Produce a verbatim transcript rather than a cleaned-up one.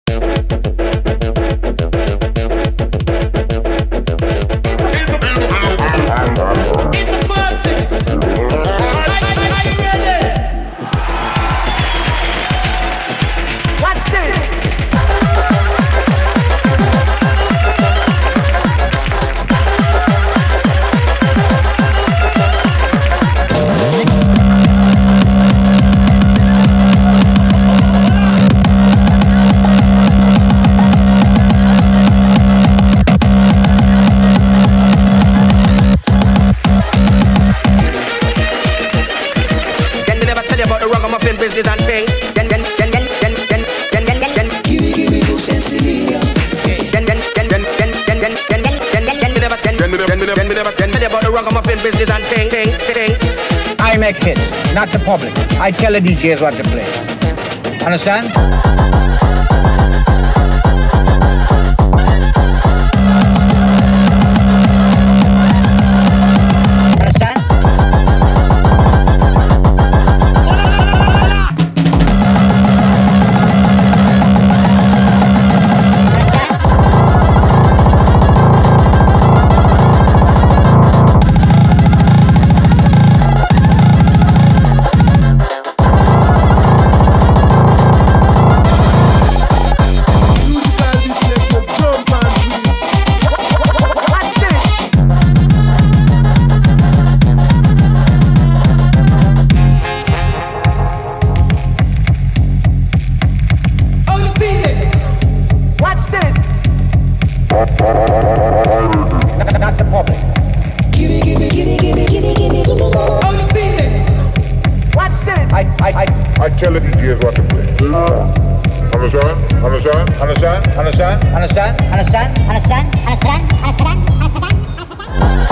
Business and thing. Then then then then then then then then then then. Give me give me good sense in me. Then then then then then then then then then then then never then then then then never then tell you about the ragamuffin business and thing thing thing. I make hits, not the public. I tell the D Js what to play. Understand? Not the public. Gimme, gimme, gimme, gimme, gimme, gimme, gimme, go. Oh, you feel it? Watch this. I, I, I, I tell the D Js what to play. Understand? Understand? Understand? Understand? Understand? Understand? Understand? Understand? Understand? Understand? Understand?